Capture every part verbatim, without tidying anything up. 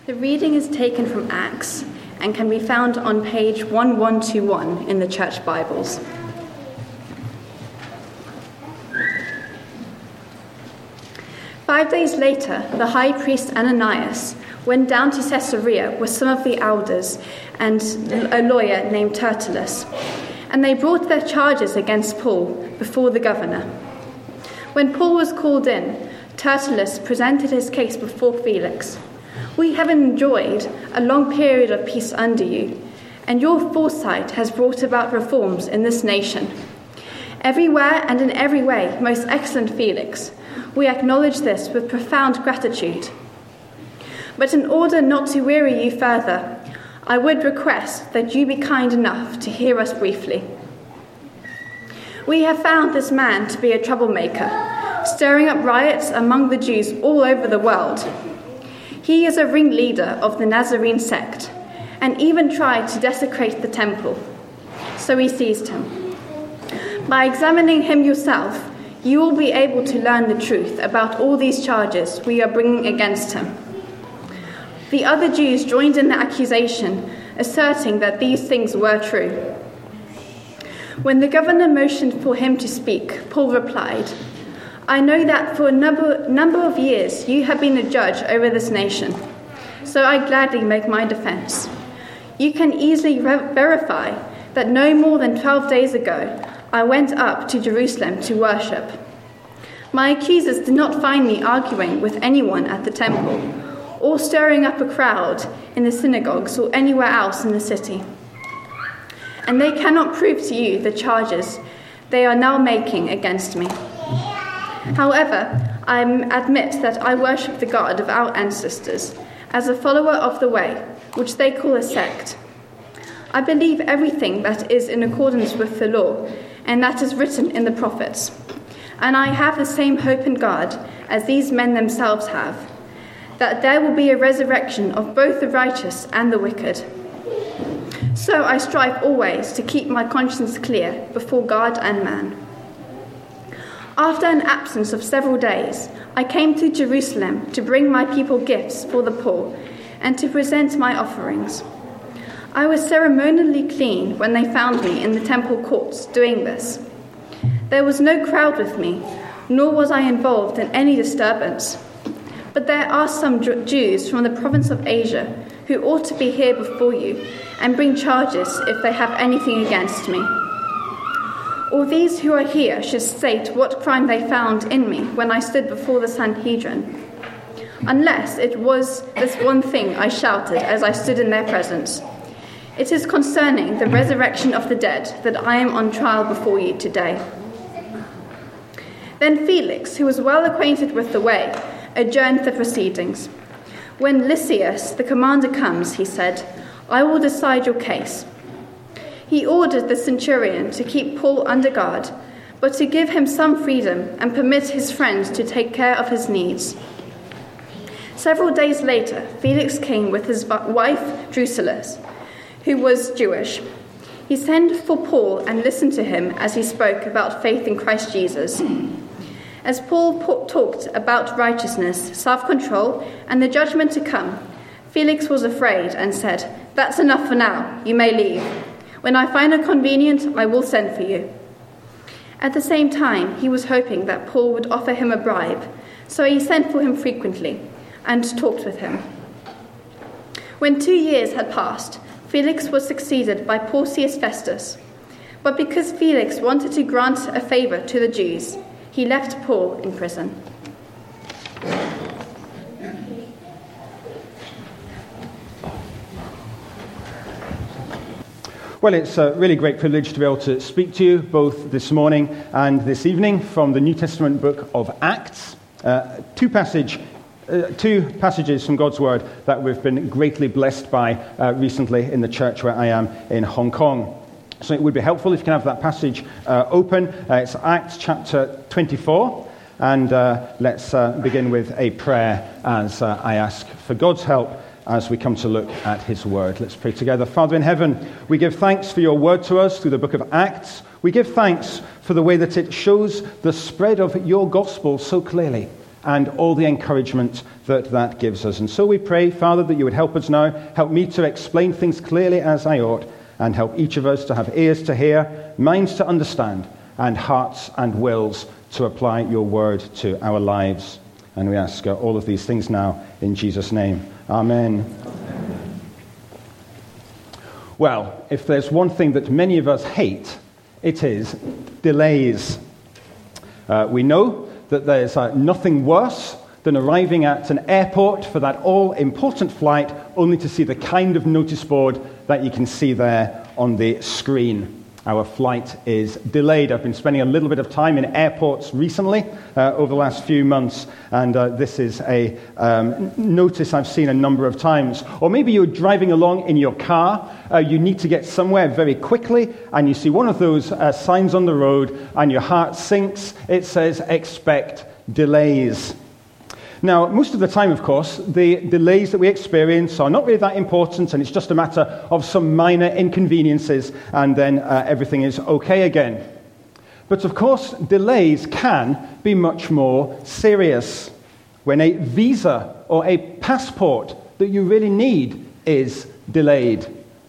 The reading is taken from Acts and can be found on page eleven twenty-one in the Church Bibles. Five days later, the high priest Ananias went down to Caesarea with some of the elders and a lawyer named Tertullus, and they brought their charges against Paul before the governor. When Paul was called in, Tertullus presented his case before Felix. "We have enjoyed a long period of peace under you, and your foresight has brought about reforms in this nation. Everywhere and in every way, most excellent Felix, we acknowledge this with profound gratitude. But in order not to weary you further, I would request that you be kind enough to hear us briefly. We have found this man to be a troublemaker, stirring up riots among the Jews all over the world. He is a ringleader of the Nazarene sect, and even tried to desecrate the temple. So we seized him. By examining him yourself, you will be able to learn the truth about all these charges we are bringing against him." The other Jews joined in the accusation, asserting that these things were true. When the governor motioned for him to speak, Paul replied, "I know that for a number, number of years you have been a judge over this nation, so I gladly make my defense. You can easily re- verify that no more than twelve days ago I went up to Jerusalem to worship. My accusers did not find me arguing with anyone at the temple, or stirring up a crowd in the synagogues or anywhere else in the city. And they cannot prove to you the charges they are now making against me. However, I admit that I worship the God of our ancestors as a follower of the way, which they call a sect. I believe everything that is in accordance with the law and that is written in the prophets. And I have the same hope in God as these men themselves have, that there will be a resurrection of both the righteous and the wicked. So I strive always to keep my conscience clear before God and man. After an absence of several days, I came to Jerusalem to bring my people gifts for the poor and to present my offerings. I was ceremonially clean when they found me in the temple courts doing this. There was no crowd with me, nor was I involved in any disturbance. But there are some Jews from the province of Asia who ought to be here before you and bring charges if they have anything against me. Or these who are here should state what crime they found in me when I stood before the Sanhedrin, unless it was this one thing I shouted as I stood in their presence. It is concerning the resurrection of the dead that I am on trial before you today." Then Felix, who was well acquainted with the way, adjourned the proceedings. "When Lysias, the commander, comes," he said, "I will decide your case." He ordered the centurion to keep Paul under guard, but to give him some freedom and permit his friends to take care of his needs. Several days later, Felix came with his wife Drusilla, who was Jewish. He sent for Paul and listened to him as he spoke about faith in Christ Jesus. As Paul talked about righteousness, self-control, and the judgment to come, Felix was afraid and said, "That's enough for now. You may leave. When I find it convenient, I will send for you." At the same time, he was hoping that Paul would offer him a bribe, so he sent for him frequently and talked with him. When two years had passed, Felix was succeeded by Porcius Festus. But because Felix wanted to grant a favor to the Jews, he left Paul in prison. Well, it's a really great privilege to be able to speak to you both this morning and this evening from the New Testament book of Acts. Uh, two passage, uh, two passages from God's Word that we've been greatly blessed by uh, recently in the church where I am in Hong Kong. So it would be helpful if you can have that passage uh, open. Uh, it's Acts chapter twenty-four. And uh, let's uh, begin with a prayer as uh, I ask for God's help as we come to look at his word. Let's pray together. Father in heaven, we give thanks for your word to us through the book of Acts. We give thanks for the way that it shows the spread of your gospel so clearly. and all the encouragement that that gives us. And so we pray, Father, that you would help us now, help me to explain things clearly as I ought, and help each of us to have ears to hear, minds to understand, and hearts and wills to apply your word to our lives. And we ask uh, all of these things now in Jesus' name. Amen. Amen. Well, if there's one thing that many of us hate, it is delays. Uh, we know that there's uh, nothing worse than arriving at an airport for that all-important flight only to see the kind of notice board that you can see there on the screen. Our flight is delayed. I've been spending a little bit of time in airports recently uh, over the last few months, and uh, this is a um, notice I've seen a number of times. Or maybe you're driving along in your car, uh, you need to get somewhere very quickly, and you see one of those uh, signs on the road, and your heart sinks. It says, "Expect delays." Now, most of the time, of course, the delays that we experience are not really that important, and it's just a matter of some minor inconveniences, and then uh, everything is okay again. But of course, delays can be much more serious. When a visa or a passport that you really need is delayed.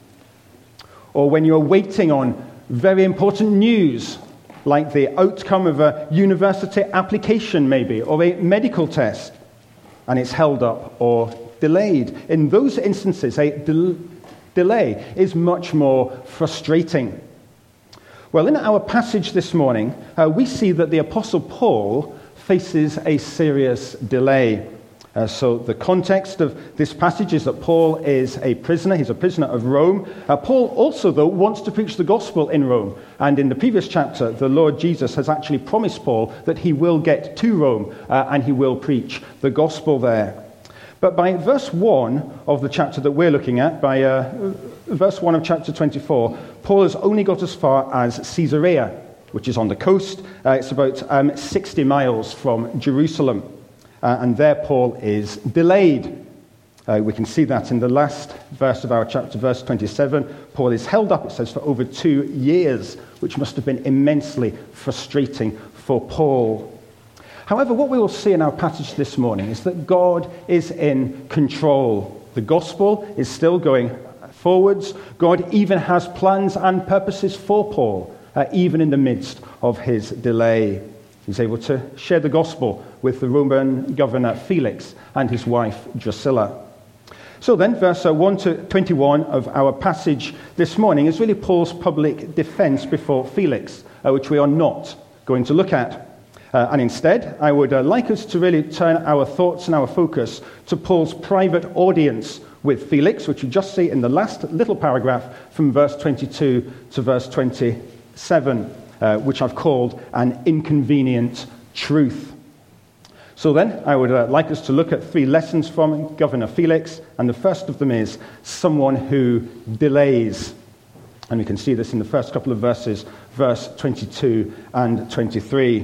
Or when you're waiting on very important news, like the outcome of a university application maybe, or a medical test, and it's held up or delayed. In those instances, a del- delay is much more frustrating. Well, in our passage this morning, uh, we see that the Apostle Paul faces a serious delay. Uh, so the context of this passage is that Paul is a prisoner. He's a prisoner of Rome. Uh, Paul also, though, wants to preach the gospel in Rome. And in the previous chapter, the Lord Jesus has actually promised Paul that he will get to Rome uh, and he will preach the gospel there. But by verse one of the chapter that we're looking at, by uh, verse one of chapter twenty-four, Paul has only got as far as Caesarea, which is on the coast. Uh, it's about um, sixty miles from Jerusalem. Uh, and there Paul is delayed. Uh, we can see that in the last verse of our chapter, verse twenty-seven. Paul is held up, it says, for over two years, which must have been immensely frustrating for Paul. However, what we will see in our passage this morning is that God is in control. The gospel is still going forwards. God even has plans and purposes for Paul, uh, even in the midst of his delay. He's able to share the gospel with the Roman governor Felix and his wife Drusilla. So then, verse one to twenty-one of our passage this morning is really Paul's public defense before Felix, uh, which we are not going to look at. Uh, and instead, I would uh, like us to really turn our thoughts and our focus to Paul's private audience with Felix, which you just see in the last little paragraph from verse twenty-two to verse twenty-seven. Uh, which I've called an inconvenient truth. So then, I would uh, like us to look at three lessons from Governor Felix, and the first of them is someone who delays. And we can see this in the first couple of verses, verse twenty-two and twenty-three.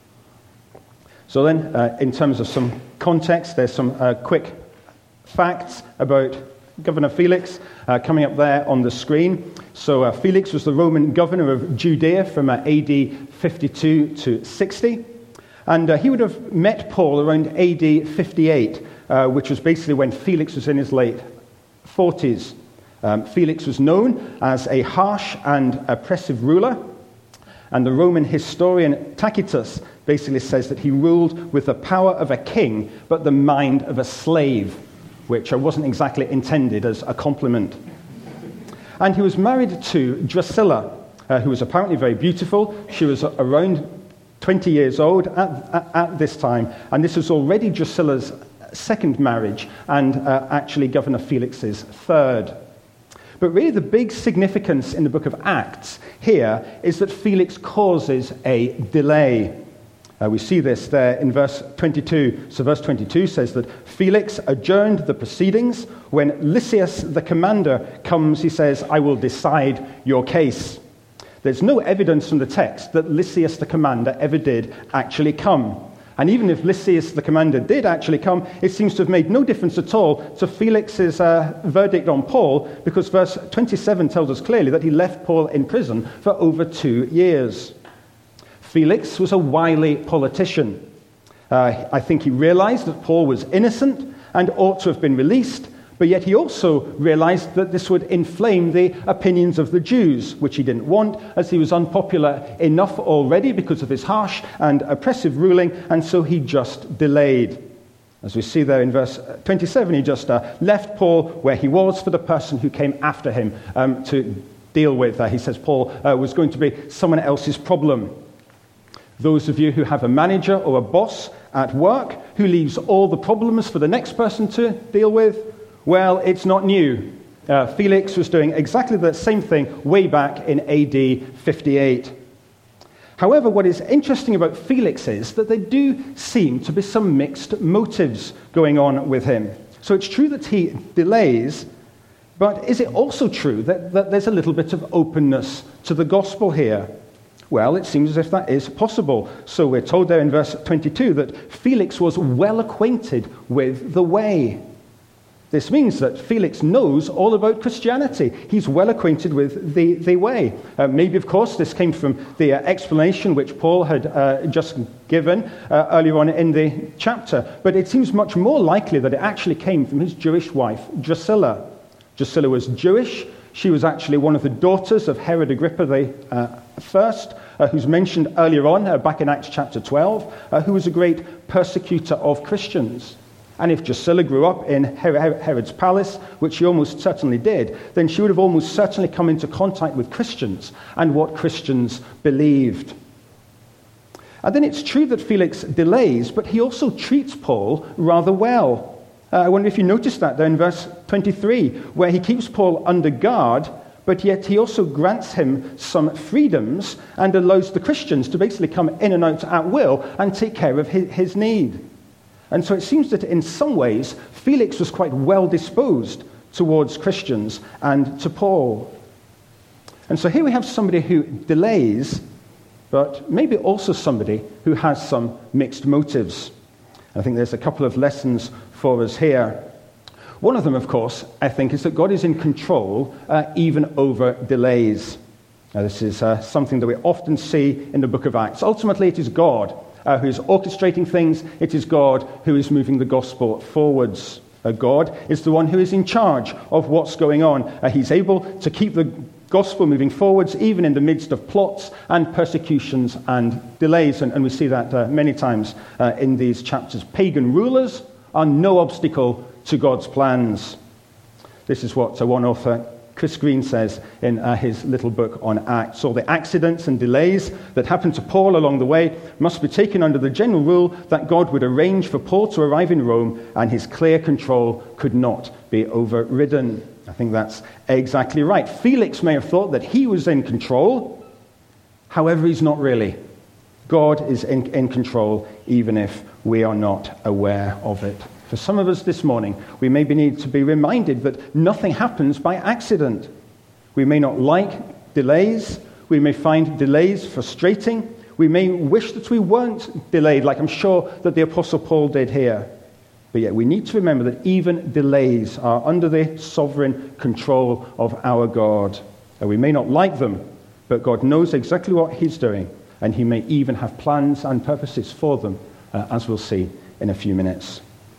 So then, uh, in terms of some context, there's some uh, quick facts about Governor Felix uh, coming up there on the screen. So uh, Felix was the Roman governor of Judea from uh, A D fifty-two to sixty. And uh, he would have met Paul around A D fifty-eight, uh, which was basically when Felix was in his late forties. Um, Felix was known as a harsh and oppressive ruler. And the Roman historian Tacitus basically says that he ruled with the power of a king, but the mind of a slave, which wasn't exactly intended as a compliment. And he was married to Drusilla, uh, who was apparently very beautiful. She was around twenty years old at, at, at this time, and this was already Drusilla's second marriage, and uh, actually Governor Felix's third. But really the big significance in the book of Acts here is that Felix causes a delay. Uh, we see this there in verse twenty-two. So verse twenty-two says that Felix adjourned the proceedings. When Lysias the commander comes, he says, "I will decide your case." There's no evidence from the text that Lysias the commander ever did actually come. And even if Lysias the commander did actually come, it seems to have made no difference at all to Felix's uh, verdict on Paul, because verse twenty-seven tells us clearly that he left Paul in prison for over two years. Felix was a wily politician, Uh, I think he realized that Paul was innocent and ought to have been released, but yet he also realized that this would inflame the opinions of the Jews, which he didn't want, as he was unpopular enough already because of his harsh and oppressive ruling, and so he just delayed. As we see there in verse twenty-seven, he just uh, left Paul where he was for the person who came after him um, to deal with. Uh, he says Paul uh, was going to be someone else's problem. Those of you who have a manager or a boss at work who leaves all the problems for the next person to deal with, well, it's not new. Uh, Felix was doing exactly the same thing way back in A D fifty-eight. However, what is interesting about Felix is that there do seem to be some mixed motives going on with him. So it's true that he delays, but is it also true that, that there's a little bit of openness to the gospel here? Well, it seems as if that is possible. So we're told there in verse twenty-two that Felix was well acquainted with the way. This means that Felix knows all about Christianity. He's well acquainted with the, the way. Uh, maybe, of course, this came from the uh, explanation which Paul had uh, just given uh, earlier on in the chapter. But it seems much more likely that it actually came from his Jewish wife, Drusilla. Drusilla was Jewish. She was actually one of the daughters of Herod Agrippa the uh, First, uh, who's mentioned earlier on, uh, back in Acts chapter twelve, uh, who was a great persecutor of Christians. And if Drusilla grew up in Herod's palace, which she almost certainly did, then she would have almost certainly come into contact with Christians and what Christians believed. And then it's true that Felix delays, but he also treats Paul rather well. Uh, I wonder if you noticed that there in verse twenty-three, where he keeps Paul under guard, but yet he also grants him some freedoms and allows the Christians to basically come in and out at will and take care of his, his need. And so it seems that in some ways, Felix was quite well disposed towards Christians and to Paul. And so here we have somebody who delays, but maybe also somebody who has some mixed motives. I think there's a couple of lessons for us here. One of them, of course, I think, is that God is in control uh, even over delays. Now, this is uh, something that we often see in the book of Acts. Ultimately, it is God Uh, who is orchestrating things. It is God who is moving the gospel forwards. Uh, God is the one who is in charge of what's going on. Uh, he's able to keep the gospel moving forwards, even in the midst of plots and persecutions and delays. And, and we see that uh, many times uh, in these chapters. Pagan rulers are no obstacle to God's plans. This is what uh, one author, Chris Green, says in uh, his little book on Acts. All the accidents and delays that happened to Paul along the way must be taken under the general rule that God would arrange for Paul to arrive in Rome, and his clear control could not be overridden. I think that's exactly right. Felix may have thought that he was in control. However, he's not really. God is in, in control, even if we are not aware of it. For some of us this morning, we maybe need to be reminded that nothing happens by accident. We may not like delays. We may find delays frustrating. We may wish that we weren't delayed, like I'm sure that the Apostle Paul did here. But yet we need to remember that even delays are under the sovereign control of our God. And we may not like them, but God knows exactly what he's doing, and he may even have plans and purposes for them, uh, as we'll see in a few minutes.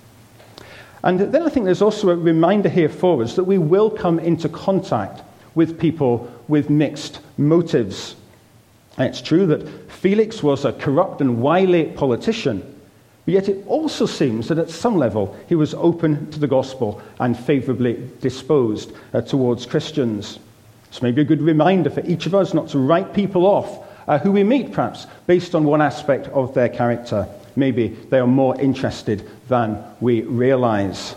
And then I think there's also a reminder here for us that we will come into contact with people with mixed motives. And it's true that Felix was a corrupt and wily politician, but yet it also seems that at some level he was open to the gospel and favorably disposed uh, towards Christians. It's maybe a good reminder for each of us not to write people off uh, who we meet, perhaps, based on one aspect of their character. Maybe they are more interested than we realize.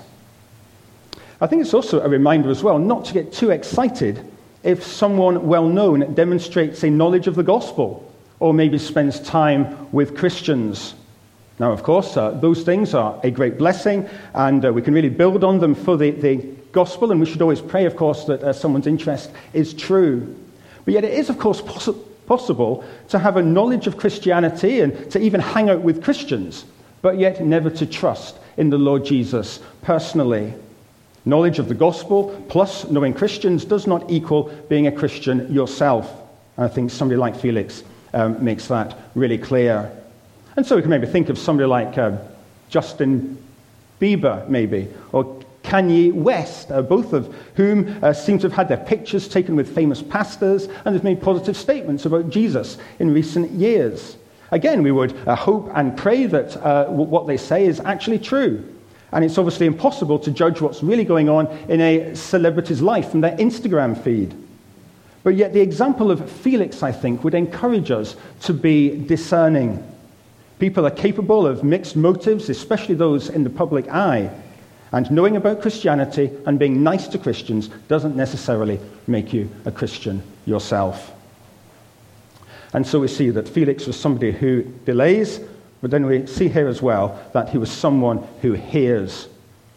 I think it's also a reminder as well not to get too excited if someone well-known demonstrates a knowledge of the gospel or maybe spends time with Christians. Now, of course, uh, those things are a great blessing, and uh, we can really build on them for the, the gospel, and we should always pray, of course, that uh, someone's interest is true. But yet it is, of course, possible possible to have a knowledge of Christianity and to even hang out with Christians, but yet never to trust in the Lord Jesus personally. Knowledge of the gospel plus knowing Christians does not equal being a Christian yourself. And I think somebody like Felix um, makes that really clear. And so we can maybe think of somebody like uh, Justin Bieber, maybe, or Kanye West, uh, both of whom uh, seem to have had their pictures taken with famous pastors and have made positive statements about Jesus in recent years. Again, we would uh, hope and pray that uh, w- what they say is actually true. And it's obviously impossible to judge what's really going on in a celebrity's life from their Instagram feed. But yet the example of Felix, I think, would encourage us to be discerning. People are capable of mixed motives, especially those in the public eye. And knowing about Christianity and being nice to Christians doesn't necessarily make you a Christian yourself. And so we see that Felix was somebody who delays, but then we see here as well that he was someone who hears.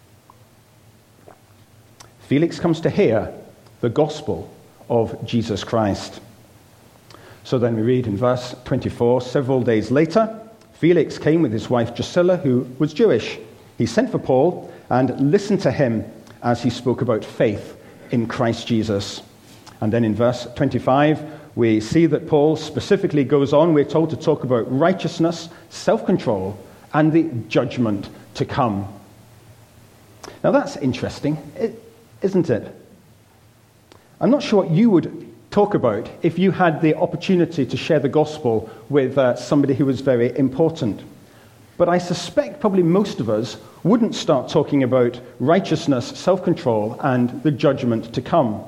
Felix comes to hear the gospel of Jesus Christ. So then we read in verse twenty-four, several days later, Felix came with his wife Drusilla, who was Jewish. He sent for Paul and listened to him as he spoke about faith in Christ Jesus. And then in verse twenty-five, we see that Paul specifically goes on, we're told, to talk about righteousness, self-control, and the judgment to come. Now that's interesting, isn't it? I'm not sure what you would talk about if you had the opportunity to share the gospel with uh, somebody who was very important. But I suspect probably most of us wouldn't start talking about righteousness, self-control, and the judgment to come.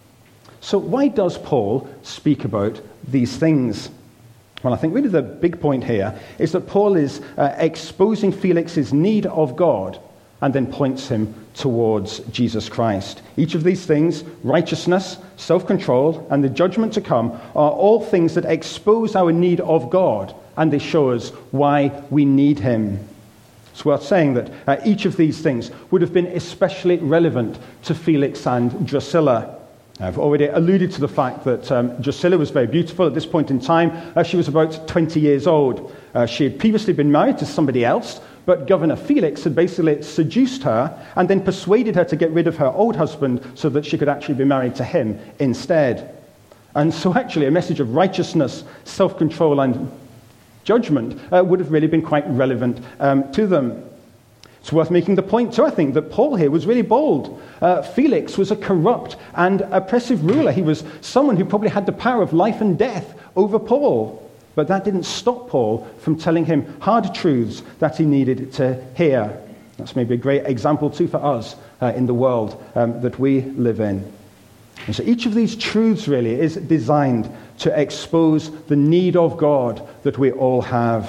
So why does Paul speak about these things? Well, I think really the big point here is that Paul is uh, exposing Felix's need of God and then points him towards Jesus Christ. Each of these things, righteousness, self-control, and the judgment to come, are all things that expose our need of God, and they show us why we need him. It's worth saying that uh, each of these things would have been especially relevant to Felix and Drusilla. I've already alluded to the fact that um, Drusilla was very beautiful at this point in time. Uh, she was about twenty years old. Uh, she had previously been married to somebody else, but Governor Felix had basically seduced her and then persuaded her to get rid of her old husband so that she could actually be married to him instead. And so actually a message of righteousness, self-control, and judgment uh, would have really been quite relevant um, to them. It's worth making the point, too, I think, that Paul here was really bold. Uh, Felix was a corrupt and oppressive ruler. He was someone who probably had the power of life and death over Paul. But that didn't stop Paul from telling him hard truths that he needed to hear. That's maybe a great example, too, for us uh, in the world um, that we live in. And so each of these truths really is designed to expose the need of God that we all have.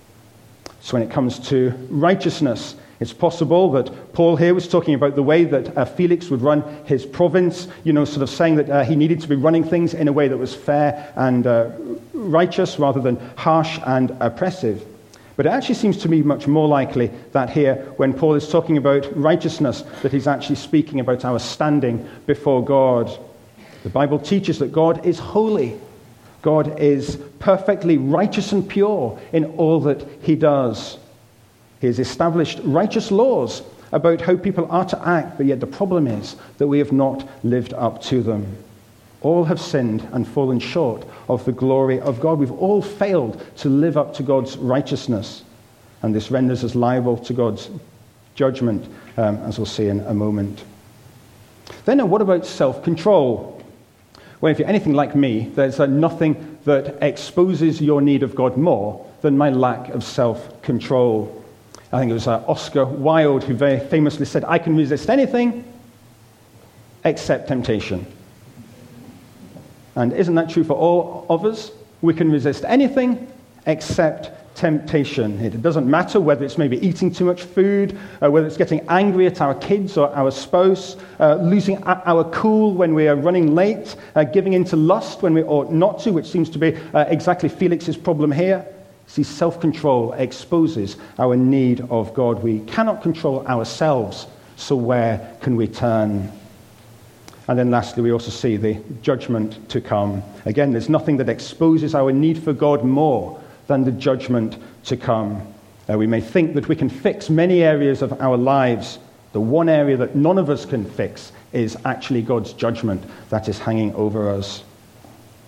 So when it comes to righteousness, it's possible that Paul here was talking about the way that uh, Felix would run his province, you know, sort of saying that uh, he needed to be running things in a way that was fair and uh, righteous rather than harsh and oppressive. But it actually seems to me much more likely that here, when Paul is talking about righteousness, that he's actually speaking about our standing before God. The Bible teaches that God is holy. God is perfectly righteous and pure in all that he does. He has established righteous laws about how people are to act, but yet the problem is that we have not lived up to them. All have sinned and fallen short of the glory of God. We've all failed to live up to God's righteousness, and this renders us liable to God's judgment, um, as we'll see in a moment. Then, uh, what about self-control? Well, if you're anything like me, there's uh, nothing that exposes your need of God more than my lack of self-control. I think it was uh, Oscar Wilde who very famously said, "I can resist anything except temptation." And isn't that true for all of us? We can resist anything except temptation. It doesn't matter whether it's maybe eating too much food, uh, whether it's getting angry at our kids or our spouse, uh, losing our cool when we are running late, uh, giving in to lust when we ought not to, which seems to be uh, exactly Felix's problem here. See, self-control exposes our need of God. We cannot control ourselves, so where can we turn? And then lastly, we also see the judgment to come. Again, there's nothing that exposes our need for God more than the judgment to come. Uh, we may think that we can fix many areas of our lives. The one area that none of us can fix is actually God's judgment that is hanging over us.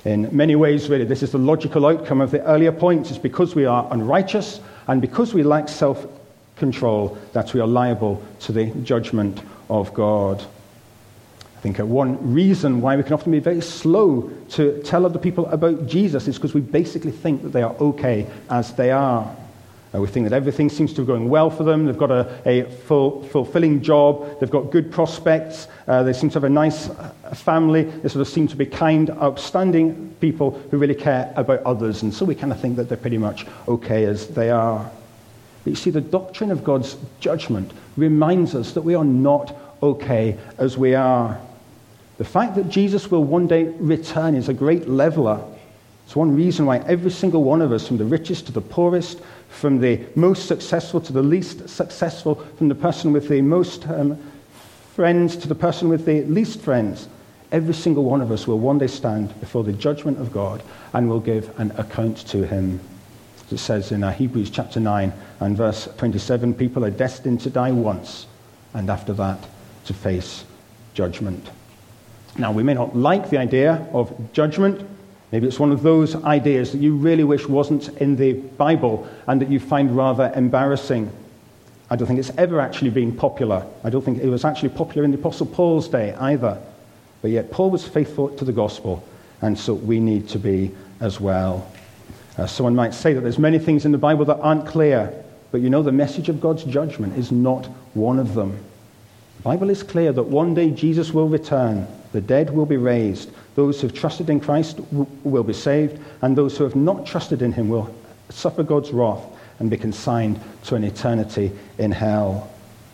In many ways, really, this is the logical outcome of the earlier points. It's because we are unrighteous and because we lack self-control that we are liable to the judgment of God. I think one reason why we can often be very slow to tell other people about Jesus is because we basically think that they are okay as they are. Uh, we think that everything seems to be going well for them. They've got a, a full, fulfilling job. They've got good prospects. Uh, they seem to have a nice family. They sort of seem to be kind, upstanding people who really care about others. And so we kind of think that they're pretty much okay as they are. But you see, the doctrine of God's judgment reminds us that we are not okay as we are. The fact that Jesus will one day return is a great leveler. It's one reason why every single one of us, from the richest to the poorest, from the most successful to the least successful, from the person with the most um, friends to the person with the least friends, every single one of us will one day stand before the judgment of God and will give an account to him. As it says in uh, Hebrews chapter nine and verse twenty-seven, people are destined to die once, and after that to face judgment. Now, we may not like the idea of judgment. Maybe it's one of those ideas that you really wish wasn't in the Bible and that you find rather embarrassing. I don't think it's ever actually been popular. I don't think it was actually popular in the Apostle Paul's day either. But yet Paul was faithful to the gospel, and so we need to be as well. Uh, someone might say that there's many things in the Bible that aren't clear, but you know, the message of God's judgment is not one of them. The Bible is clear that one day Jesus will return, the dead will be raised, those who have trusted in Christ will be saved, and those who have not trusted in him will suffer God's wrath and be consigned to an eternity in hell.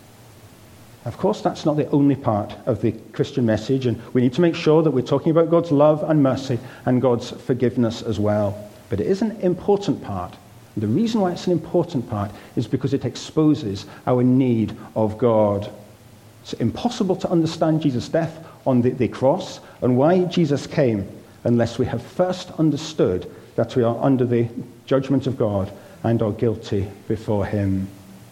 Of course, that's not the only part of the Christian message, and we need to make sure that we're talking about God's love and mercy and God's forgiveness as well. But it is an important part. The reason why it's an important part is because it exposes our need of God. It's impossible to understand Jesus' death on the, the cross and why Jesus came unless we have first understood that we are under the judgment of God and are guilty before him.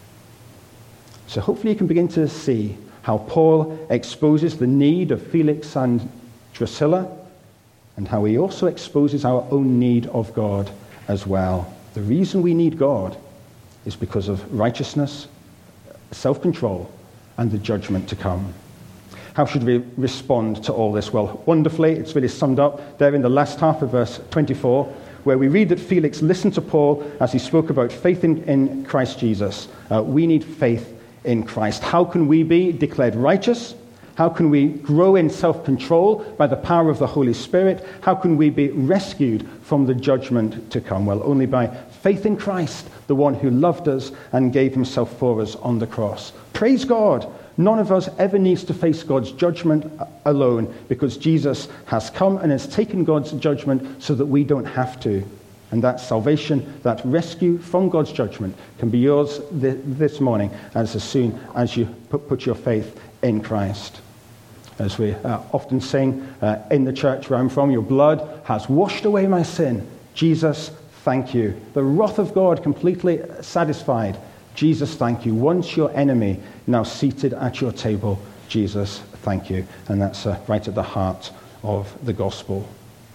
So hopefully you can begin to see how Paul exposes the need of Felix and Drusilla, and how he also exposes our own need of God as well. The reason we need God is because of righteousness, self-control, and the judgment to come. How should we respond to all this? Well, wonderfully, it's really summed up there in the last half of verse twenty-four, where we read that Felix listened to Paul as he spoke about faith in, in Christ Jesus. Uh, we need faith in Christ. How can we be declared righteous? How can we grow in self-control by the power of the Holy Spirit? How can we be rescued from the judgment to come? Well, only by faith in Christ, the one who loved us and gave himself for us on the cross. Praise God! None of us ever needs to face God's judgment alone, because Jesus has come and has taken God's judgment so that we don't have to. And that salvation, that rescue from God's judgment can be yours th- this morning as, as soon as you put, put your faith in Christ. As we uh, often sing uh, in the church where I'm from, your blood has washed away my sin. Jesus, thank you. The wrath of God completely satisfied. Jesus, thank you. Once your enemy, now seated at your table. Jesus, thank you. And that's uh, right at the heart of the gospel.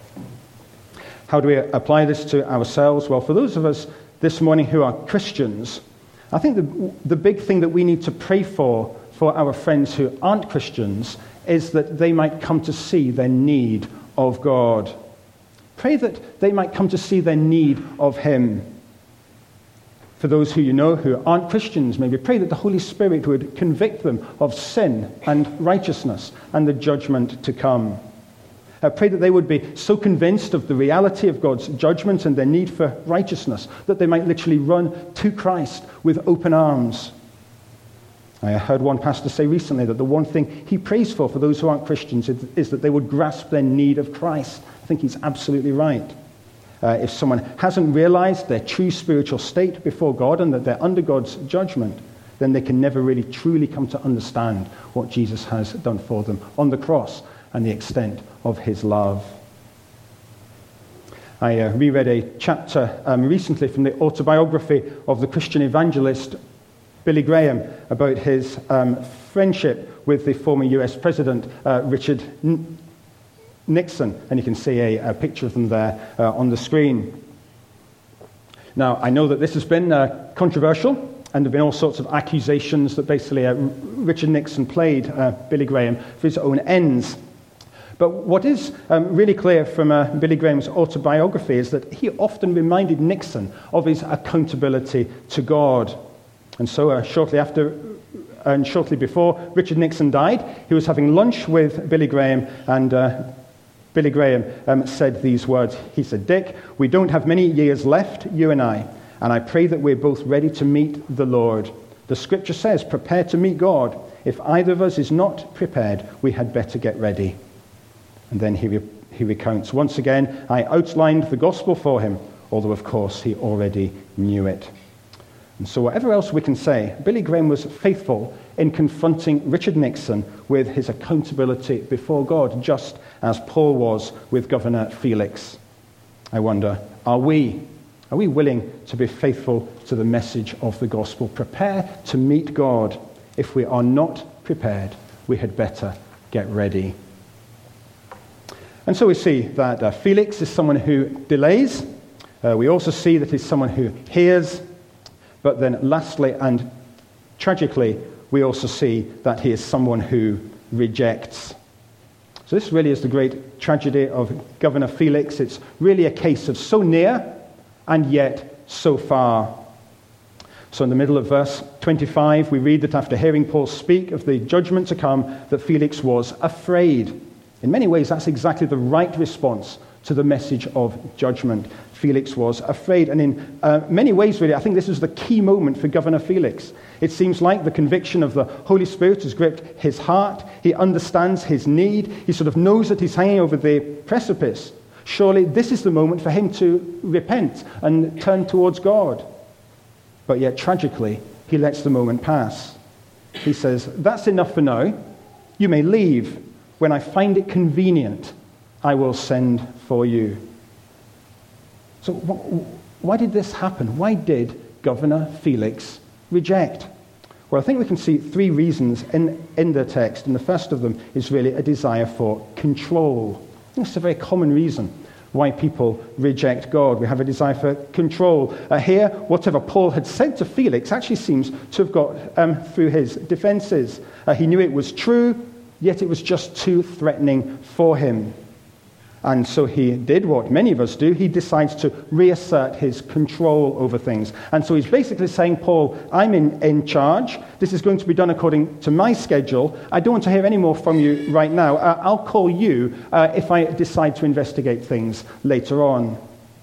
How do we apply this to ourselves? Well, for those of us this morning who are Christians, I think the, the big thing that we need to pray for for our friends who aren't Christians is that they might come to see their need of God. Pray that they might come to see their need of him. For those who you know who aren't Christians, maybe pray that the Holy Spirit would convict them of sin and righteousness and the judgment to come. I pray that they would be so convinced of the reality of God's judgment and their need for righteousness that they might literally run to Christ with open arms. I heard one pastor say recently that the one thing he prays for for those who aren't Christians is, is that they would grasp their need of Christ. I think he's absolutely right. Uh, if someone hasn't realized their true spiritual state before God and that they're under God's judgment, then they can never really truly come to understand what Jesus has done for them on the cross and the extent of his love. I uh, reread a chapter um, recently from the autobiography of the Christian evangelist Billy Graham about his um, friendship with the former U S President uh, Richard N- Nixon, and you can see a, a picture of them there uh, on the screen. Now, I know that this has been uh, controversial, and there have been all sorts of accusations that basically uh, Richard Nixon played uh, Billy Graham for his own ends. But what is um, really clear from uh, Billy Graham's autobiography is that he often reminded Nixon of his accountability to God. And so uh, shortly after and shortly before Richard Nixon died, he was having lunch with Billy Graham, and uh, Billy Graham um, said these words. He said, "Dick, we don't have many years left, you and I, and I pray that we're both ready to meet the Lord. The scripture says, prepare to meet God. If either of us is not prepared, we had better get ready." And then he, re- he recounts, "Once again, I outlined the gospel for him, although of course he already knew it." And so whatever else we can say, Billy Graham was faithful in confronting Richard Nixon with his accountability before God, just as Paul was with Governor Felix. I wonder, are we, are we willing to be faithful to the message of the gospel? Prepare to meet God. If we are not prepared, we had better get ready. And so we see that uh, Felix is someone who delays. Uh, we also see that he's someone who hears. But then lastly and tragically, we also see that he is someone who rejects. So this really is the great tragedy of Governor Felix. It's really a case of so near and yet so far. So in the middle of verse twenty-five, we read that after hearing Paul speak of the judgment to come, that Felix was afraid. In many ways, that's exactly the right response to the message of judgment. Felix was afraid. And in uh, many ways, really, I think this is the key moment for Governor Felix. It seems like the conviction of the Holy Spirit has gripped his heart. He understands his need. He sort of knows that he's hanging over the precipice. Surely this is the moment for him to repent and turn towards God. But yet, tragically, he lets the moment pass. He says, "That's enough for now. You may leave. When I find it convenient, I will send for you." So wh- why did this happen? Why did Governor Felix reject? Well, I think we can see three reasons in, in the text, and the first of them is really a desire for control. It's a very common reason why people reject God. We have a desire for control. Uh, here, whatever Paul had said to Felix actually seems to have got um, through his defenses. Uh, he knew it was true, yet it was just too threatening for him. And so he did what many of us do. He decides to reassert his control over things. And so he's basically saying, Paul, I'm in, in charge. This is going to be done according to my schedule. I don't want to hear any more from you right now. Uh, I'll call you uh, if I decide to investigate things later on.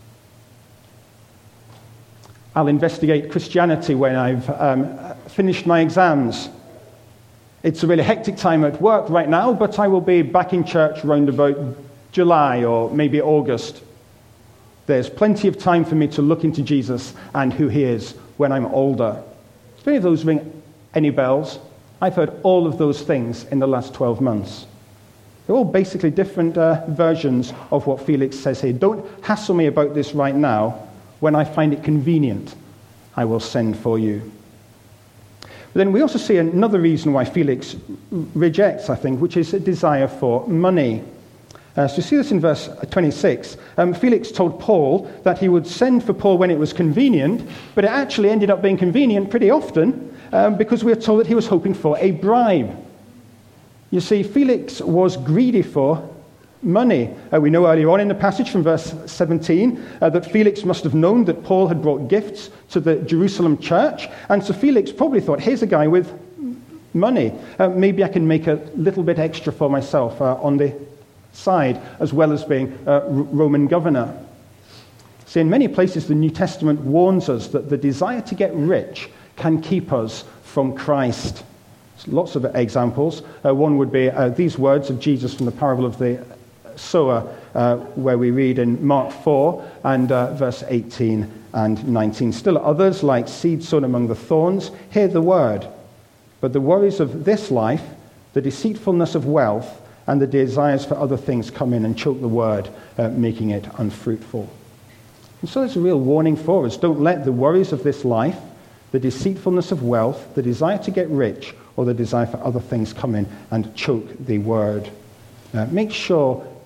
I'll investigate Christianity when I've um, finished my exams. It's a really hectic time at work right now, but I will be back in church round about July or maybe August. There's plenty of time for me to look into Jesus and who he is when I'm older. If any of those ring any bells, I've heard all of those things in the last twelve months. They're all basically different uh, versions of what Felix says here. Don't hassle me about this right now. When I find it convenient, I will send for you. But then we also see another reason why Felix rejects, I think, which is a desire for money. Uh, so you see this in verse twenty-six. Um, Felix told Paul that he would send for Paul when it was convenient, but it actually ended up being convenient pretty often um, because we are told that he was hoping for a bribe. You see, Felix was greedy for money. Uh, we know earlier on in the passage from verse seventeen uh, that Felix must have known that Paul had brought gifts to the Jerusalem church, and so Felix probably thought, here's a guy with money. Uh, maybe I can make a little bit extra for myself uh, on the side, as well as being a Roman governor. See, in many places the New Testament warns us that the desire to get rich can keep us from Christ. There's lots of examples. Uh, one would be uh, these words of Jesus from the parable of the sower, uh, where we read in Mark four and uh, verse eighteen and nineteen. Still others, like seed sown among the thorns, hear the word, but the worries of this life, the deceitfulness of wealth, and the desires for other things come in and choke the word, uh, making it unfruitful. And so there's a real warning for us. Don't let the worries of this life, the deceitfulness of wealth, the desire to get rich, or the desire for other things come in and choke the word. Uh, make sure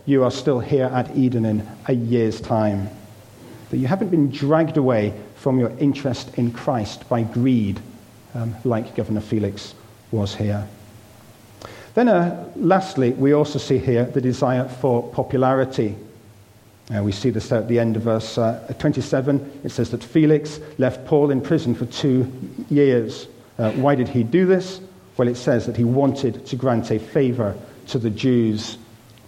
you are still here at Eden in a year's time. That you haven't been dragged away from your interest in Christ by greed, um, like Governor Felix was here. Then uh, lastly, we also see here the desire for popularity. Uh, we see this at the end of verse uh, twenty-seven. It says that Felix left Paul in prison for two years. Uh, why did he do this? Well, it says that he wanted to grant a favor to the Jews.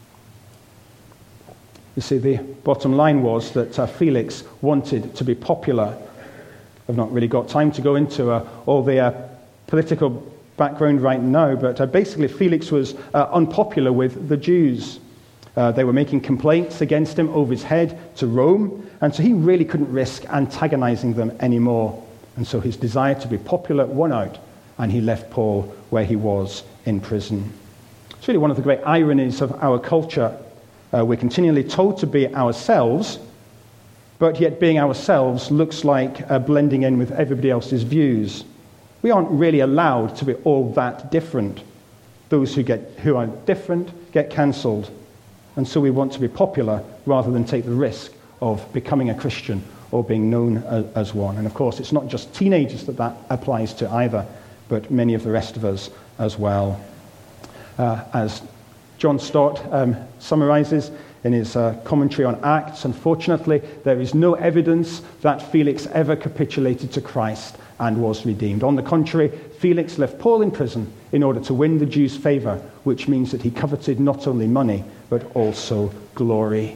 You see, the bottom line was that uh, Felix wanted to be popular. I've not really got time to go into uh, all the uh, political background right now, but uh, basically Felix was uh, unpopular with the Jews. Uh, they were making complaints against him over his head to Rome, and so he really couldn't risk antagonizing them anymore. And so his desire to be popular won out, and he left Paul where he was in prison. It's really one of the great ironies of our culture. Uh, we're continually told to be ourselves, but yet being ourselves looks like uh, blending in with everybody else's views. We aren't really allowed to be all that different. Those who get who are different get cancelled. And so we want to be popular rather than take the risk of becoming a Christian or being known as, as one. And of course, it's not just teenagers that that applies to either, but many of the rest of us as well. Uh, as John Stott um, summarizes in his uh, commentary on Acts, unfortunately, there is no evidence that Felix ever capitulated to Christ and was redeemed. On the contrary, Felix left Paul in prison in order to win the Jews' favor, which means that he coveted not only money, but also glory.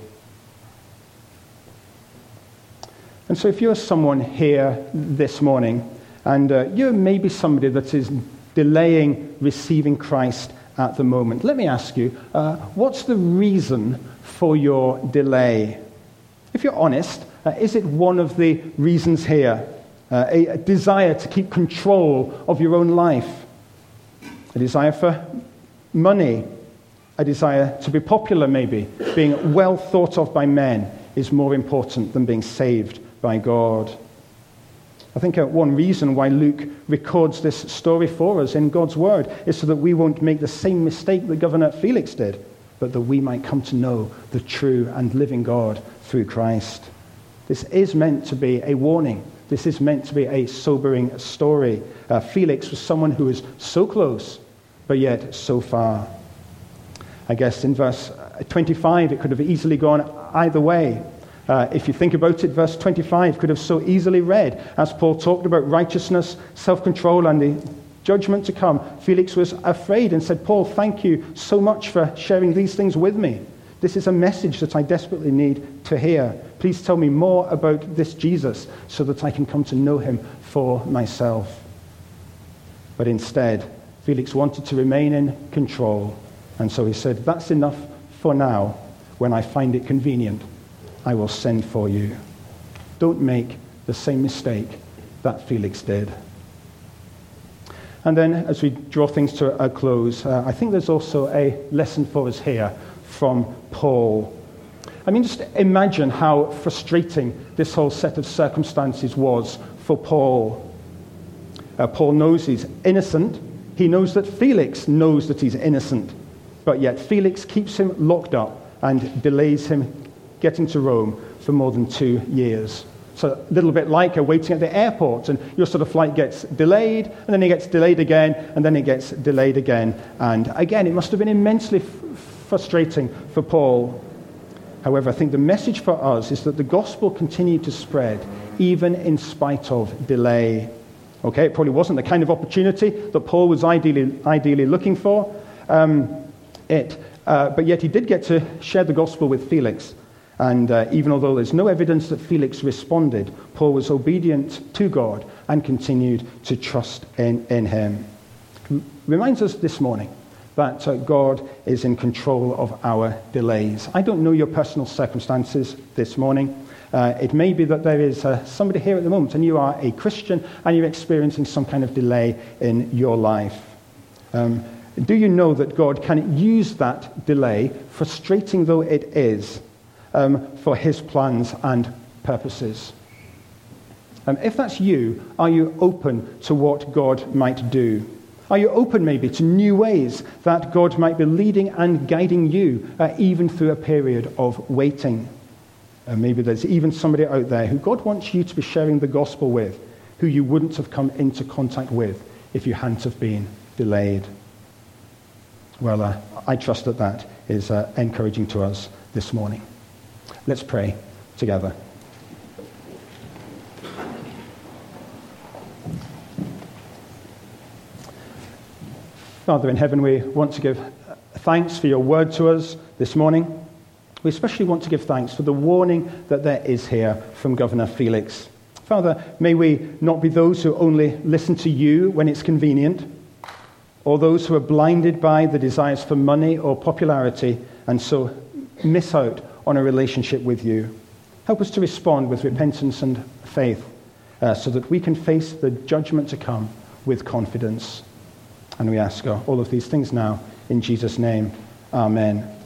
And so if you're someone here this morning, and uh, you're maybe somebody that is delaying receiving Christ at the moment, let me ask you, uh, what's the reason for your delay? If you're honest, uh, is it one of the reasons here? Uh, a, a desire to keep control of your own life, a desire for money, a desire to be popular maybe, being well thought of by men is more important than being saved by God. I think uh, one reason why Luke records this story for us in God's Word is so that we won't make the same mistake that Governor Felix did, but that we might come to know the true and living God through Christ. This is meant to be a warning. This is meant to be a sobering story. Uh, Felix was someone who was so close, but yet so far. I guess in verse twenty-five, it could have easily gone either way. Uh, if you think about it, verse twenty-five could have so easily read, as Paul talked about righteousness, self-control, and the judgment to come. Felix was afraid and said, Paul, thank you so much for sharing these things with me. This is a message that I desperately need to hear. Please tell me more about this Jesus so that I can come to know him for myself. But instead, Felix wanted to remain in control. And so he said, that's enough for now. When I find it convenient, I will send for you. Don't make the same mistake that Felix did. And then, as we draw things to a close, uh, I think there's also a lesson for us here from Paul. I mean, just imagine how frustrating this whole set of circumstances was for Paul. Uh, Paul knows he's innocent. He knows that Felix knows that he's innocent. But yet Felix keeps him locked up and delays him getting to Rome for more than two years. So a little bit like a waiting at the airport, and your sort of flight gets delayed, and then it gets delayed again, and then it gets delayed again. And again, it must have been immensely f- frustrating for Paul. However, I think the message for us is that the gospel continued to spread, even in spite of delay. Okay, it probably wasn't the kind of opportunity that Paul was ideally, ideally looking for, um, it, uh, but yet he did get to share the gospel with Felix. And uh, even although there's no evidence that Felix responded, Paul was obedient to God and continued to trust in, in him. Reminds us this morning that uh, God is in control of our delays. I don't know your personal circumstances this morning. Uh, it may be that there is uh, somebody here at the moment and you are a Christian and you're experiencing some kind of delay in your life. Um, do you know that God can use that delay, frustrating though it is, Um, for his plans and purposes? Um, if that's you, are you open to what God might do? Are you open maybe to new ways that God might be leading and guiding you, uh, even through a period of waiting? Uh, maybe there's even somebody out there who God wants you to be sharing the gospel with, who you wouldn't have come into contact with if you hadn't have been delayed. Well, uh, I trust that that is uh, encouraging to us this morning. Let's pray together. Father in heaven, we want to give thanks for your word to us this morning. We especially want to give thanks for the warning that there is here from Governor Felix. Father, may we not be those who only listen to you when it's convenient, or those who are blinded by the desires for money or popularity and so miss out on a relationship with you. Help us to respond with repentance and faith uh, so that we can face the judgment to come with confidence. And we ask all of these things now in Jesus' name. Amen.